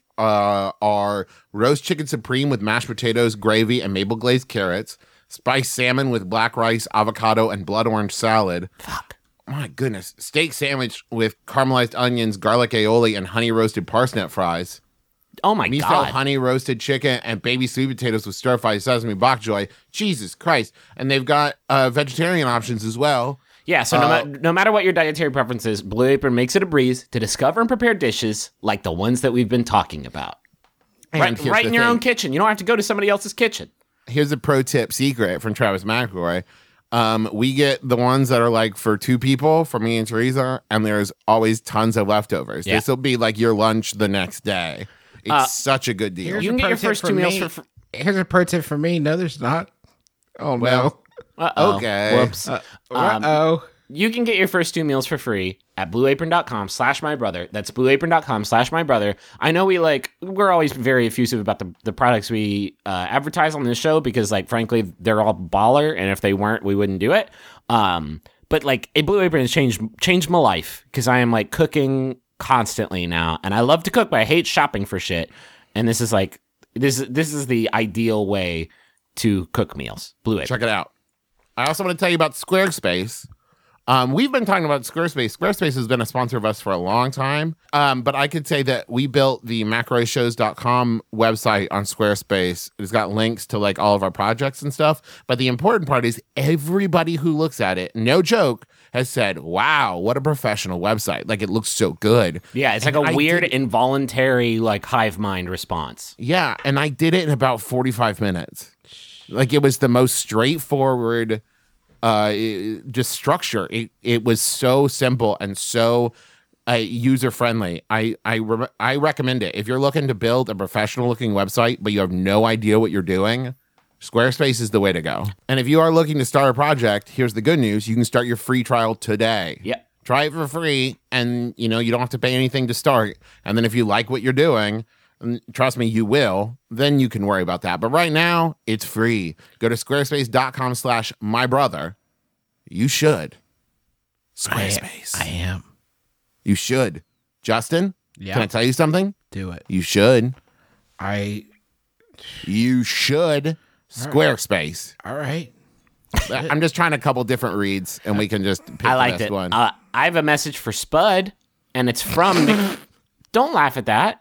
are roast chicken supreme with mashed potatoes, gravy, and maple glazed carrots, spiced salmon with black rice, avocado, and blood orange salad. Fuck. My goodness. Steak sandwich with caramelized onions, garlic aioli, and honey roasted parsnip fries. Oh my Miso God. honey roasted chicken and baby sweet potatoes with stir-fried sesame bok choy. Jesus Christ. And they've got vegetarian options as well. Yeah, so no matter what your dietary preference is, Blue Apron makes it a breeze to discover and prepare dishes like the ones that we've been talking about. And Right, here's right the in your thing. own kitchen. You don't have to go to somebody else's kitchen. Here's a pro tip secret from Travis McElroy. We get the ones that are like for 2 people, for me and Teresa, and there's always tons of leftovers. Yeah. This will be like your lunch the next day. It's such a good deal. You can get your first 2 meals for Here's a pro tip for me. No, there's not. Oh, Well, no. okay. Whoops. Uh-oh. You can get your first 2 meals for free at blueapron.com/mybrother. That's blueapron.com/mybrother. I know we're always very effusive about the products we advertise on this show because, like, frankly, they're all baller, and if they weren't, we wouldn't do it. But like, a Blue Apron has changed my life because I am like cooking constantly now, and I love to cook, but I hate shopping for shit. And this is like this is the ideal way to cook meals. Blue Apron. Check it out. I also want to tell you about Squarespace. We've been talking about Squarespace. Squarespace has been a sponsor of us for a long time. But I could say that we built the macroshows.com website on Squarespace. It's got links to like all of our projects and stuff. But the important part is everybody who looks at it, no joke, has said, wow, what a professional website. Like, it looks so good. Yeah, it's And like a I weird, did- involuntary, like, hive mind response. Yeah, and I did it in about 45 minutes. Like, it was the most straightforward just structure. It was so simple and so user friendly. I recommend it. If you're looking to build a professional looking website, but you have no idea what you're doing, Squarespace is the way to go. And if you are looking to start a project, here's the good news. You can start your free trial today. Yep. Try it for free, and you don't have to pay anything to start. And then if you like what you're doing, and trust me, you will, then you can worry about that. But right now, it's free. Go to squarespace.com/mybrother. You should. Squarespace. I am. You should. Justin, Yeah. can I tell you something? Do it. You should. You should. Squarespace. all right. I'm just trying a couple different reads, and we can just pick I the liked best it. one. I have a message for Spud, and it's from Don't laugh at that.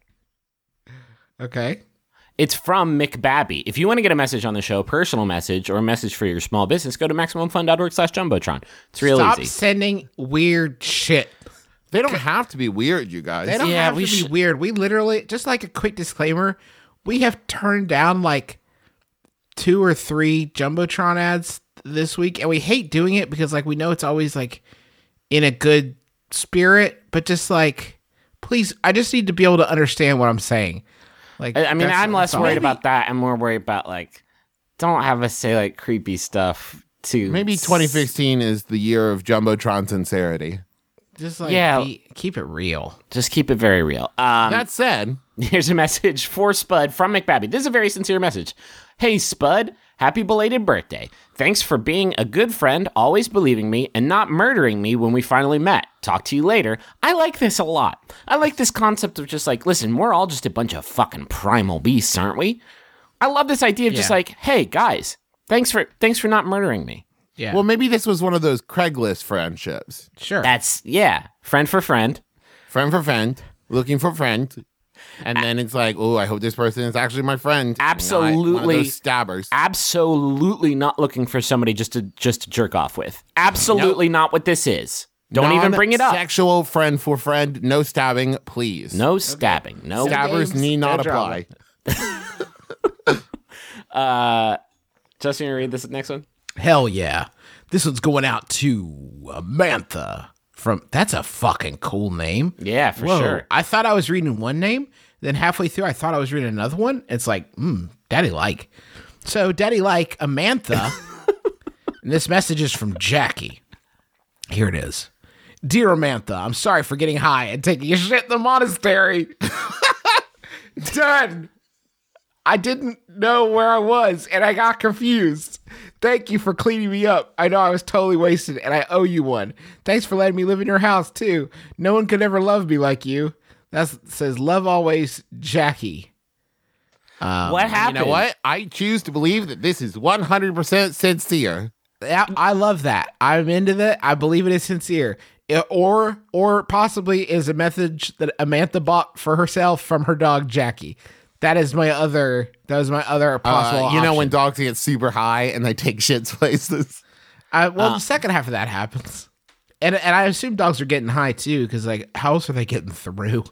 Okay. It's from Mick Babby. If you want to get a message on the show, personal message, or a message for your small business, go to MaximumFun.org/Jumbotron. It's real Stop easy. sending weird shit. They don't have to be weird, you guys. They don't Yeah, have we to be should- weird. We literally, just like a quick disclaimer, we have turned down like 2 or 3 Jumbotron ads this week, and we hate doing it because like we know it's always like in a good spirit, but just like, please, I just need to be able to understand what I'm saying. Like, I mean, I'm less that's all. worried about that. I'm more worried about, like, don't have us say, like, creepy stuff to... Maybe 2016 is the year of Jumbotron sincerity. Just like, Yeah. keep it real. Just keep it very real. That said, Here's a message for Spud from McBabby. This is a very sincere message. Hey, Spud, happy belated birthday. Thanks for being a good friend, always believing me, and not murdering me when we finally met. Talk to you later. I like this a lot. I like this concept of just like, listen, we're all just a bunch of fucking primal beasts, aren't we? I love this idea of just Yeah. like, hey, guys, thanks for not murdering me. Yeah. Well, maybe this was one of those Craigslist friendships. sure. That's, yeah, friend for friend. Friend for friend, looking for friend. And then it's like, oh, I hope this person is actually my friend. Absolutely. Not one of those stabbers. Absolutely not looking for somebody just to jerk off with. Absolutely not what this is. Don't even bring it up. Sexual friend for friend, no stabbing, please. No stabbing. No. Stabbers need not apply. Justin, you read this next one? Hell yeah. This one's going out to Amantha from, that's a fucking cool name. Yeah, for Whoa. sure. I thought I was reading one name, then halfway through I thought I was reading another one. It's like, Daddy Like. So Daddy Like, Amantha, and this message is from Jackie. Here it is. Dear Amantha, I'm sorry for getting high and taking a shit in the monastery. Done. I didn't know where I was, and I got confused. Thank you for cleaning me up. I know I was totally wasted, and I owe you one. Thanks for letting me live in your house, too. No one could ever love me like you. That says, love always, Jackie. What happened? You know what? I choose to believe that this is 100% sincere. Yeah, I love that. I'm into that. I believe it is sincere. Or possibly is a message that Amantha bought for herself from her dog, Jackie. That was my other possible You know option. when dogs get super high and they take shits places? The second half of that happens. And I assume dogs are getting high too, because like, how else are they getting through?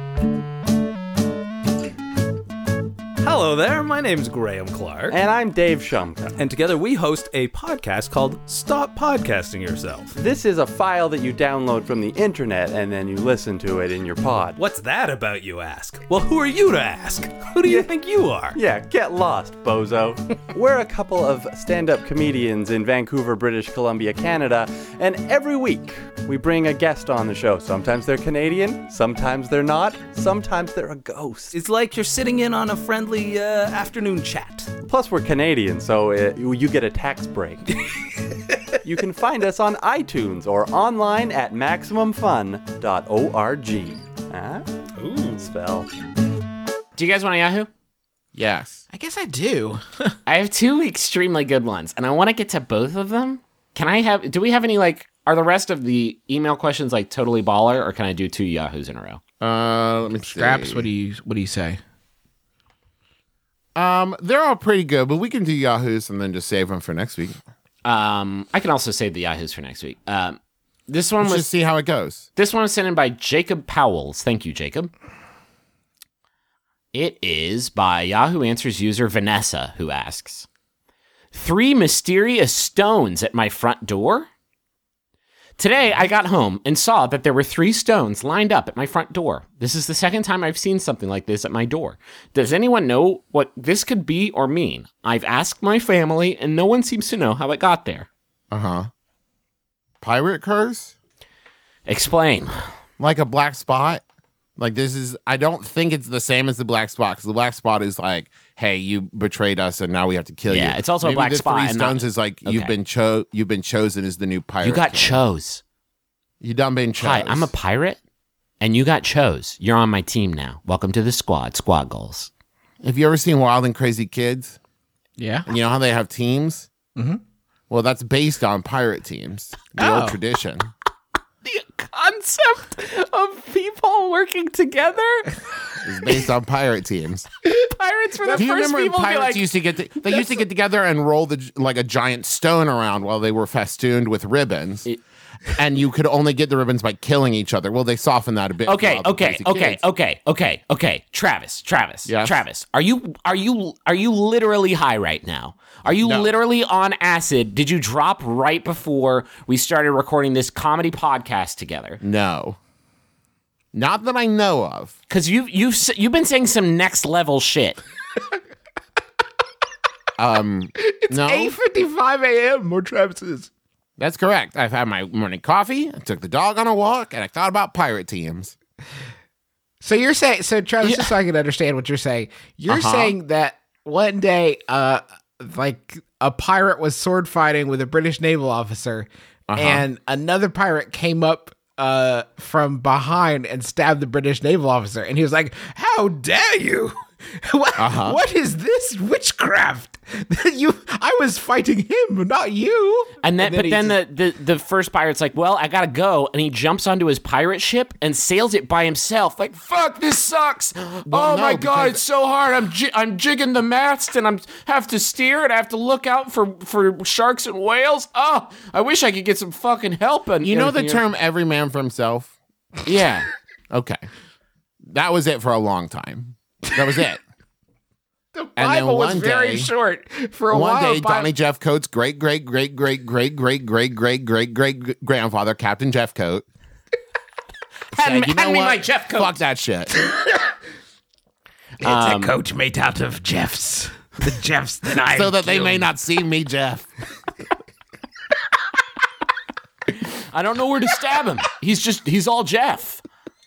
Hello there, my name's Graham Clark. And I'm Dave Shumka. And together we host a podcast called Stop Podcasting Yourself. This is a file that you download from the internet and then you listen to it in your pod. What's that about, you ask? Well, who are you to ask? Who do you think you are? Yeah, get lost, bozo. We're a couple of stand-up comedians in Vancouver, British Columbia, Canada, and every week we bring a guest on the show. Sometimes they're Canadian, sometimes they're not, sometimes they're a ghost. It's like you're sitting in on a friendly afternoon chat. Plus, we're Canadian, so you get a tax break. You can find us on iTunes or online at MaximumFun.org. Huh? Ooh. Spell. Do you guys want a Yahoo? Yes. I guess I do. I have two extremely good ones, and I want to get to both of them. Do we have any, like, are the rest of the email questions, like, totally baller, or can I do two Yahoos in a row? Let me Straps, see. what do you say? They're all pretty good, but we can do Yahoos and then just save them for next week. I can also save the Yahoos for next week. This one Let's was just see how it goes. This one was sent in by Jacob Powells. Thank you, Jacob. It is by Yahoo Answers user Vanessa, who asks, 3 mysterious stones at my front door? Today, I got home and saw that there were 3 stones lined up at my front door. This is the second time I've seen something like this at my door. Does anyone know what this could be or mean? I've asked my family, and no one seems to know how it got there. Uh-huh. Pirate curse? Explain. Like a black spot? Like this is, I don't think it's the same as the black spot, because the black spot is like, hey, you betrayed us and now we have to kill you. Yeah, it's also a Maybe black the spot 3 and not- stones is like, Okay. you've been chosen as the new pirate. You got king. chose. You done been chose. Hi, I'm a pirate, and you got chose. You're on my team now. Welcome to the squad. Squad goals. Have you ever seen Wild and Crazy Kids? Yeah. And you know how they have teams? Mm-hmm. Well, that's based on pirate teams. The old tradition. The concept of people working together? It's based on pirate teams. Pirates were the Do you first remember when people to be pirates like, used to get together and roll like a giant stone around while they were festooned with ribbons? And you could only get the ribbons by killing each other. Well, they softened that a bit. Okay. for Wild and Crazy Kids. Travis. Yes? Travis, are you literally high right now? Are you No. literally on acid? Did you drop right before we started recording this comedy podcast together? No. Not that I know of. Because you've been saying some next level shit. No, 8:55 a.m. More Travis's. that's correct. I've had my morning coffee, I took the dog on a walk, and I thought about pirate teams. So you're saying, Travis, just so I can understand what you're saying, you're Uh-huh. saying that one day, like a pirate was sword fighting with a British naval officer, and another pirate came up from behind and stabbed the British naval officer, and he was like, "How dare you! What is this witchcraft? I was fighting him, not you. And then, but he then just- the first pirate's like, well, I gotta go, and he jumps onto his pirate ship and sails it by himself. Like, fuck, this sucks. Oh no, my god, because- it's so hard. I'm jigging the mast, and have to steer, and I have to look out for sharks and whales. Oh, I wish I could get some fucking help. And You know the everything. term "every man for himself"? Yeah. Okay, that was it for a long time. That was it. the and then Bible was one very day- short for a One while. day, Donnie Jeffcoat's great grandfather, Captain Jeffcoat, said, "You know hand me what? my Jeffcoat." Fuck that shit." It's a coat made out of Jeffs. The Jeffs that I So that they may not see me, Jeff. I don't know where to stab him. He's all Jeff.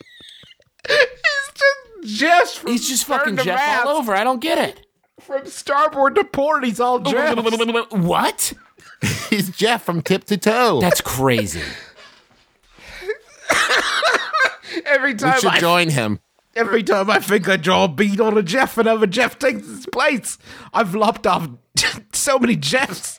Jeffs. From He's just stern fucking to Jeff mast. all over. I don't get it. From starboard to port, he's all Jeff. What? He's Jeff from tip to toe. That's crazy. Every We time should I join him. Every time I think I draw a bead on a Jeff, another Jeff takes his place. I've lopped off so many Jeffs.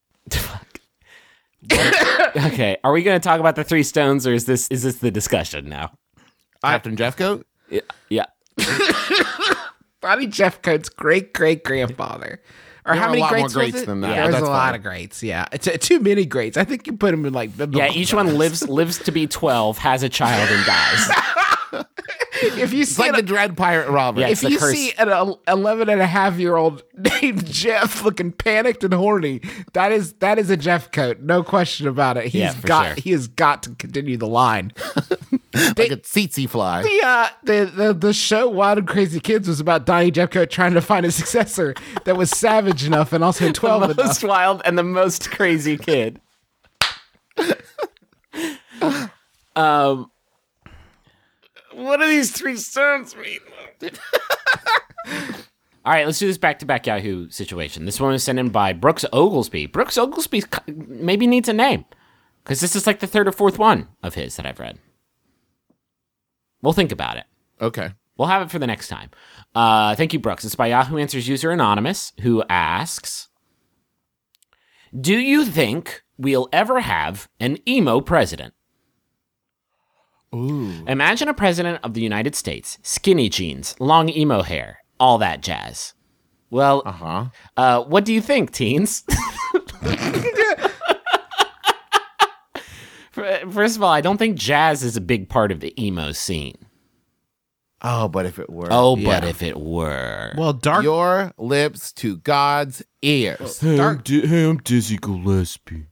Okay, are we going to talk about the three stones, or is this the discussion now? Captain Jeffcoat? Yeah. Donnie Jeffcoat's great grandfather. Or There how are a many lot more greats? greats was it? than that. There's That's a lot fine. of greats. Yeah, it's too many greats. I think you put them in like Yeah, biblical each one lives to be 12, has a child, and dies. If you It's see like the Dread Pirate Robert. Yeah. if it's the you curse. see an 11-and-a-half-year-old named Jeff looking panicked and horny, that is a Jeff coat, no question about it. Yeah, for sure. He has got to continue the line. Like a tsetse fly. The show Wild and Crazy Kids was about Donnie Jeffcoat trying to find a successor that was savage enough and also 12 the enough. most wild and the most crazy kid. What do these three stones mean? All right, let's do this back-to-back Yahoo situation. This one was sent in by Brooks Oglesby. Brooks Oglesby maybe needs a name, because this is like the third or fourth one of his that I've read. We'll think about it. Okay. We'll have it for the next time. Thank you, Brooks. It's by Yahoo Answers user Anonymous, who asks, do you think we'll ever have an emo president? Ooh. Imagine a president of the United States, skinny jeans, long emo hair, all that jazz. Well, what do you think, teens? First of all, I don't think jazz is a big part of the emo scene. Oh, but if it were. Oh, but if it were. Well, dark Your lips to God's ears. dark I'm Dizzy Gillespie.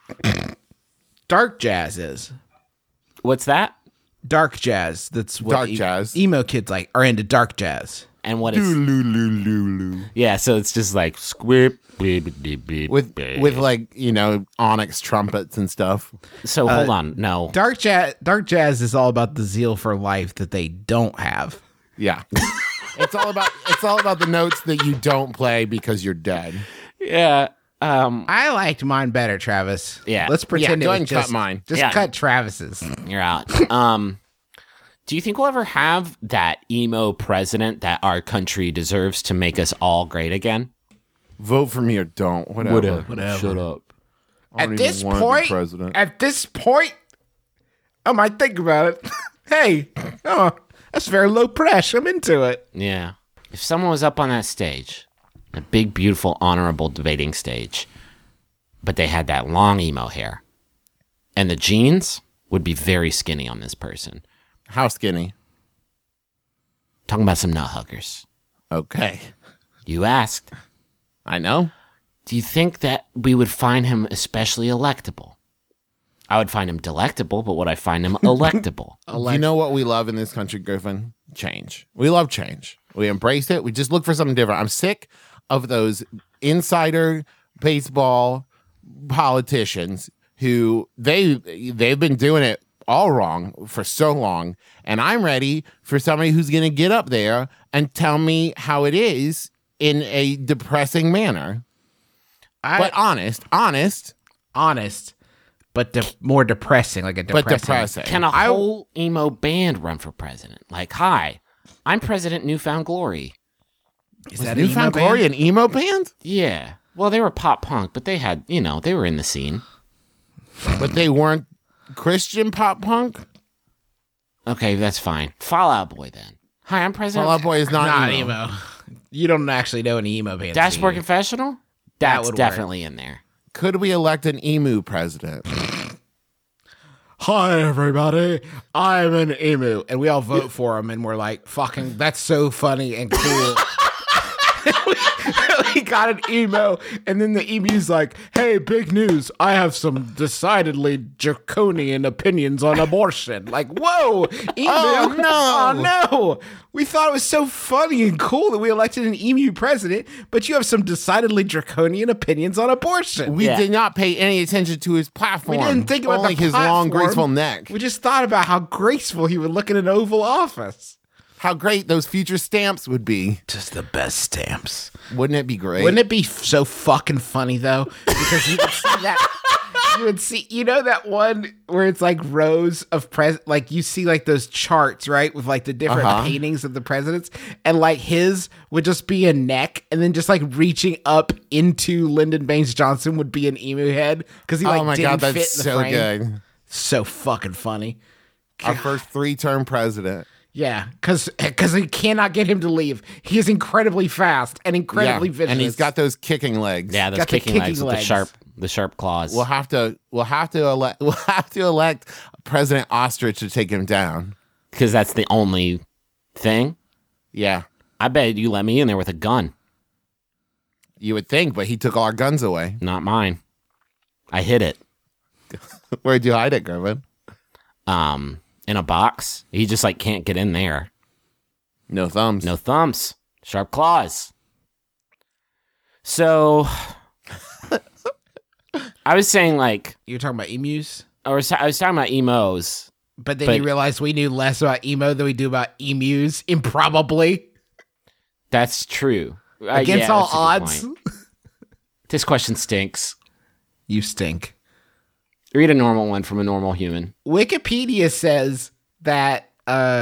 dark jazz is. What's that? Dark jazz. That's what Dark jazz. emo kids like are into dark jazz. And what is... Yeah, so it's just like... Squip, With like, onyx trumpets and stuff. So hold on. No. Dark jazz is all about the zeal for life that they don't have. Yeah. It's all about the notes that you don't play because you're dead. Yeah. I liked mine better, Travis. Yeah. Let's pretend go it ahead was and cut just mine. Just Yeah. cut Travis's. You're out. Do you think we'll ever have that emo president that our country deserves to make us all great again? Vote for me or don't. Whatever. Shut up. I don't At even this wanna be point, president. I might think about it. Hey, that's very low pressure. I'm into it. Yeah. If someone was up on that stage, a big, beautiful, honorable debating stage, but they had that long emo hair, and the jeans would be very skinny on this person. How skinny? Talking about some nut huggers. Okay. You asked. I know. Do you think that we would find him especially electable? I would find him delectable, but would I find him electable? You know what we love in this country, Griffin? Change. We love change. We embrace it. We just look for something different. I'm sick of those insider baseball politicians who they've been doing it all wrong for so long, and I'm ready for somebody who's going to get up there and tell me how it is in a depressing manner. But honest, but more depressing, like a but depressing. depressing. Can a whole emo band run for president? Like, hi, I'm President Newfound Glory. Is that Newfound Glory an emo band? Yeah. Well, they were pop punk, but they had, they were in the scene. But they weren't Christian pop punk? Okay, that's fine. Fall Out Boy then. Hi, I'm President. Fall Out Boy is not Not emo. emo. You don't actually know any emo bands. Dashboard do you? Confessional? That That's would work. definitely in there. Could we elect an emu president? Hi, everybody. I'm an emu. And we all vote for him, and we're like, fucking, that's so funny and cool. We got an emo, and then the emu's like, hey, big news. I have some decidedly draconian opinions on abortion. Like, whoa, emu. Oh, no. Oh, no. We thought it was so funny and cool that we elected an emu president, but you have some decidedly draconian opinions on abortion. We Yeah. did not pay any attention to his platform. We didn't think about only the his long, platform. graceful neck. We just thought about how graceful he would look in an Oval Office. How great those future stamps would be. Just the best stamps. Wouldn't it be great? Wouldn't it be so fucking funny though? Because you would see that. You would see, that one where it's like rows of like you see like those charts, right, with like the different paintings of the presidents, and like his would just be a neck, and then just like reaching up into Lyndon Baines Johnson would be an emu head because he like oh my didn't God, that's fit in the so frame. good. So fucking funny. Our first 3-term president. Yeah, because he cannot get him to leave. He is incredibly fast and incredibly vicious. And he's got those kicking legs. Yeah, those Got the kicking legs kicking with legs. the sharp claws. We'll have to elect President Ostrich to take him down. Because that's the only thing. Yeah. I bet you let me in there with a gun. You would think, but he took all our guns away. Not mine. I hid it. Where'd you hide it, Griffin? In a box. He just like can't get in there. No thumbs. No thumbs. Sharp claws. So I was saying like You're talking about emus? I was talking about emos. But then But- you realize we knew less about emo than we do about emus, improbably. That's true. Against Yeah, all that's a good odds. point. This question stinks. You stink. Read a normal one from a normal human. Wikipedia says that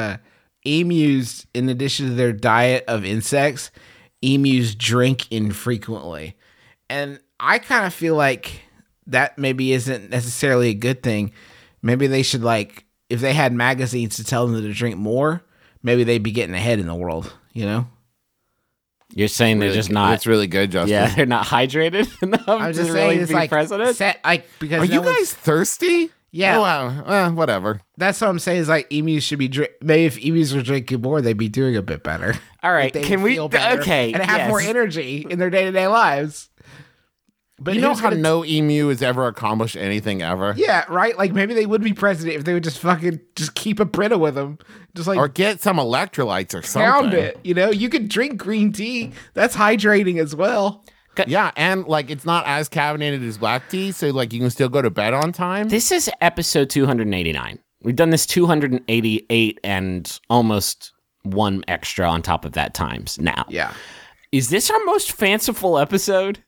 emus, in addition to their diet of insects, emus drink infrequently. And I kind of feel like that maybe isn't necessarily a good thing. Maybe they should, like, if they had magazines to tell them to drink more, maybe they'd be getting ahead in the world, you know? You're saying they're just not. It's really good, Justin. Yeah, they're not hydrated enough I'm to just really saying it's be like president. because Are no you one's- guys thirsty? Yeah. Oh, wow. Whatever. That's what I'm saying is like emus should be maybe if emus were drinking more, they'd be doing a bit better. All right, They can would we? feel better Okay, and have more yes. energy in their day-to-day lives. But You know who's how gonna- no emu has ever accomplished anything ever? Yeah, right. Like maybe they would be president if they would just fucking just keep a Brita with them, just like Or get some electrolytes or something. pound it. You know, you could drink green tea. That's hydrating as well. Yeah, and like it's not as caffeinated as black tea, so like you can still go to bed on time. This is episode 289. We've done this 288 and almost one extra on top of that times now. Yeah. Is this our most fanciful episode?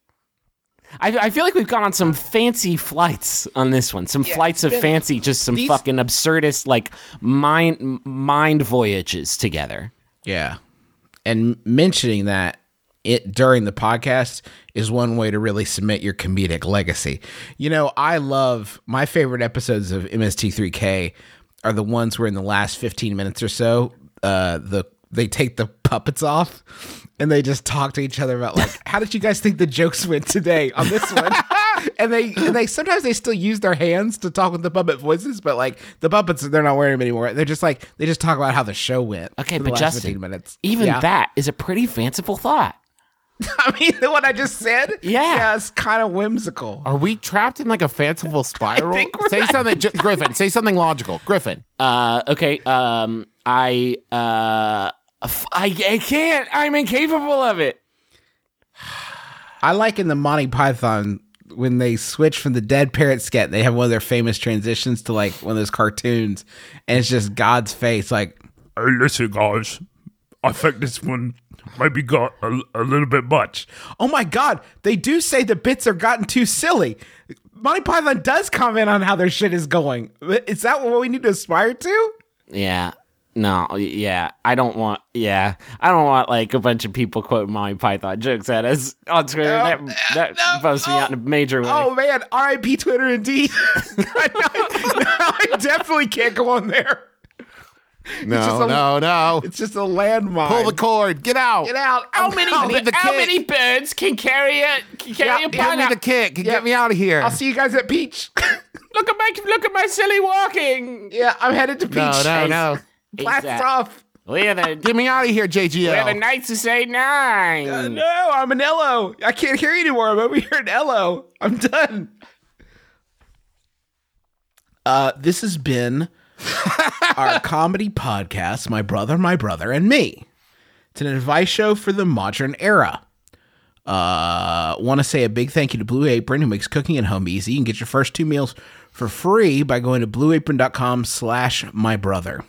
I feel like we've gone on some fancy flights on this one. Some flights of fancy, just some fucking absurdist like mind voyages together. Yeah. And mentioning that it during the podcast is one way to really cement your comedic legacy. You know, I love my favorite episodes of MST3K are the ones where in the last 15 minutes or so, they take the puppets off and they just talk to each other about like, how did you guys think the jokes went today on this one? and they sometimes they still use their hands to talk with the puppet voices, but like the puppets, they're not wearing them anymore. They're just like, they just talk about how the show went. Okay, for the but last Justin, 15 minutes. even Yeah. that is a pretty fanciful thought. I mean, what I just said? Yeah. it's kind of whimsical. Are we trapped in like a fanciful spiral? think we're Say something, Griffin. Say something logical, Griffin. Okay. I can't. I'm incapable of it. I like in the Monty Python when they switch from the dead parrot sketch, they have one of their famous transitions to like one of those cartoons, and it's just God's face like, Hey, listen, guys. I think this one maybe got a little bit much. oh my God, they do say the bits are gotten too silly. Monty Python does comment on how their shit is going. Is that what we need to aspire to? Yeah. No, yeah, I don't want like a bunch of people quoting Monty Python jokes at us on Twitter. That bums me out in a major way. Oh man, R.I.P. Twitter indeed. I definitely can't go on there. No. It's just a landmine. Pull the cord. Get out. Get out. How many birds can carry a Give me pineapple? the kick. Get me out of here. I'll see you guys at Peach. Look at my silly walking. Yeah, I'm headed to Peach. No. Blast Exact- off. We're the Get me out of here, JGL. Knights of Say 9. No, I'm an Ello. I can't hear you anymore. I'm over here in Ello. I'm done. This has been our comedy podcast, My Brother, and Me. It's an advice show for the modern era. Want to say a big thank you to Blue Apron, who makes cooking at home easy. You can get your first 2 meals for free by going to blueapron.com/mybrother.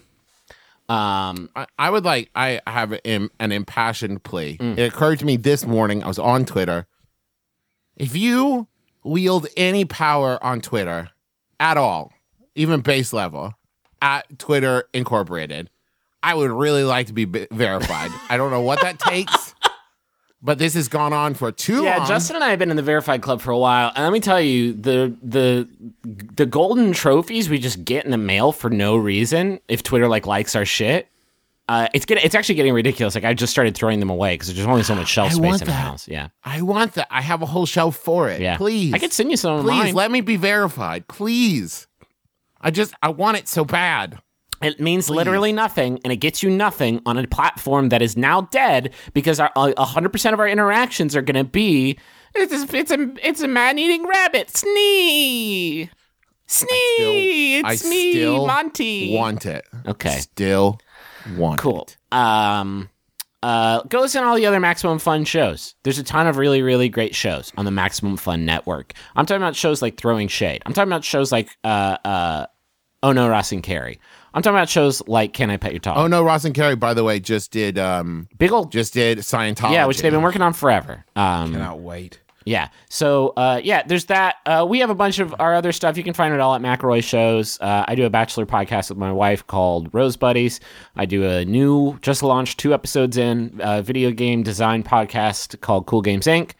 I have an impassioned plea. It occurred to me this morning. I was on Twitter. If you wield any power on Twitter at all, even base level, at Twitter Incorporated, I would really like to be verified. I don't know what that takes, but this has gone on for too long. Yeah, Justin and I have been in the Verified Club for a while, and let me tell you, the golden trophies we just get in the mail for no reason, if Twitter likes our shit, it's actually getting ridiculous. Like, I just started throwing them away because there's only so much shelf space in the house. Yeah, I want that. I have a whole shelf for it. Yeah, please. I could send you some of Please mine. let me be verified. Please. I want it so bad. It means literally nothing, and it gets you nothing on a platform that is now dead because 100% of our interactions are going to be it's a man-eating rabbit. Snee! It's me, still Monty. Want it. Okay. Still want Cool. it. Goes in all the other Maximum Fun shows. There's a ton of really, really great shows on the Maximum Fun network. I'm talking about shows like Throwing Shade. I'm talking about shows like Oh No, Ross and Carrie. I'm talking about shows like Can I Pet Your Dog? Oh no, Ross and Carrie, by the way, just did Scientology. Yeah, which they've been working on forever. Cannot wait. Yeah. So, there's that. We have a bunch of our other stuff. You can find it all at McElroy Shows. I do a Bachelor podcast with my wife called Rose Buddies. I do a new, just launched 2 episodes video game design podcast called Cool Games Inc.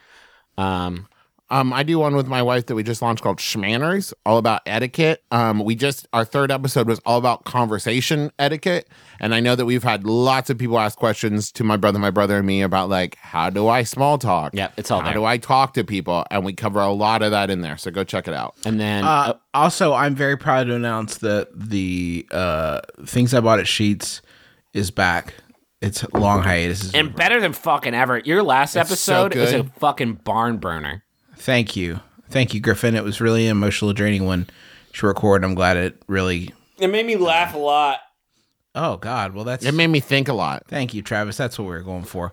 I do one with my wife that we just launched called Schmanners, all about etiquette. Our 3rd episode was all about conversation etiquette. And I know that we've had lots of people ask questions to my brother and me about, like, how do I small talk? Yeah, it's all How there. do I talk to people? And we cover a lot of that in there. So go check it out. And then Also, I'm very proud to announce that the Things I Bought at Sheets is back. It's long hiatus. and better than fucking ever. Your last episode is a good. fucking barn burner. Thank you, Griffin. It was really an emotional, draining one to record. I'm glad it really. It made me laugh a lot. Oh God, well that's. It made me think a lot. Thank you, Travis. That's what we were going for.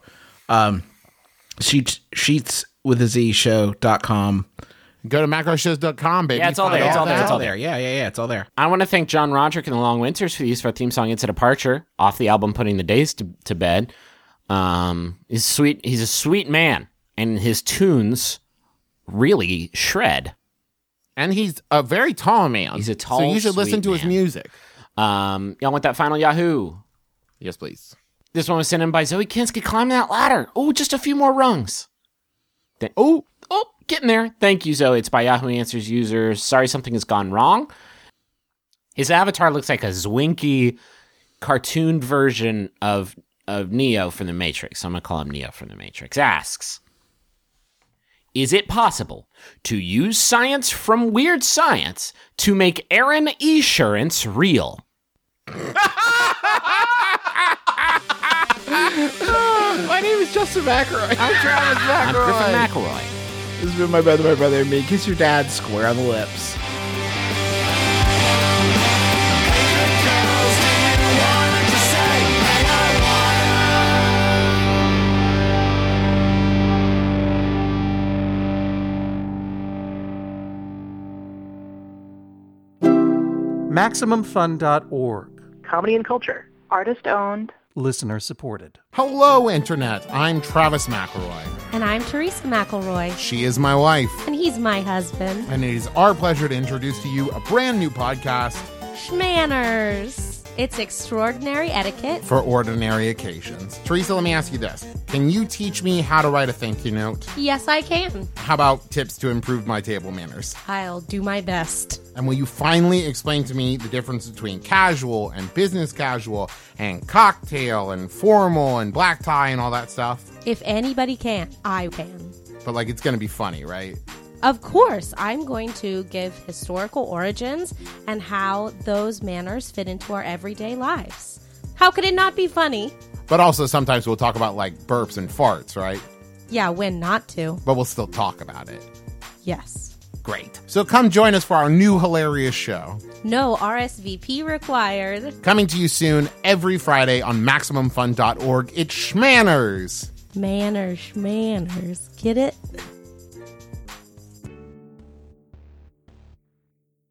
Sheetswithaz.com. Go to macroshows.com, baby. Yeah, it's all there. Find It's all there. that. It's all there. Yeah. It's all there. I want to thank John Roderick and the Long Winters for the use of our theme song "It's a Departure" off the album "Putting the Days to Bed." He's sweet. He's a sweet man, and his tunes really shred. And he's a very tall man. He's a tall, so you should listen sweet to his man. music. Y'all want that final Yahoo? Yes, please. This one was sent in by Zoe Kinski. Climb that ladder. Oh, just a few more rungs. Then, oh, getting there. Thank you, Zoe. It's by Yahoo Answers users. Sorry, something has gone wrong. His avatar looks like a Zwinky cartoon version of Neo from The Matrix. I'm going to call him Neo from The Matrix. Asks, is it possible to use science from Weird Science to make Aaron Esurance real? My name is Justin McElroy. I'm Travis I'm McElroy. Griffin McElroy. This has been my brother, and me. Kiss your dad square on the lips. MaximumFun.org. Comedy and culture. Artist owned. Listener supported. Hello, Internet. I'm Travis McElroy. And I'm Teresa McElroy. She is my wife. And he's my husband. And it is our pleasure to introduce to you a brand new podcast. Schmanners. It's extraordinary etiquette. for ordinary occasions. Teresa, let me ask you this. Can you teach me how to write a thank you note? Yes, I can. How about tips to improve my table manners? I'll do my best. And will you finally explain to me the difference between casual and business casual and cocktail and formal and black tie and all that stuff? If anybody can, I can. But like, it's going to be funny, right? Of course, I'm going to give historical origins and how those manners fit into our everyday lives. How could it not be funny? But also sometimes we'll talk about like burps and farts, right? Yeah, when not to. But we'll still talk about it. Yes. Great. So come join us for our new hilarious show. No RSVP required. Coming to you soon every Friday on MaximumFun.org. It's Schmanners. Manners. Get it?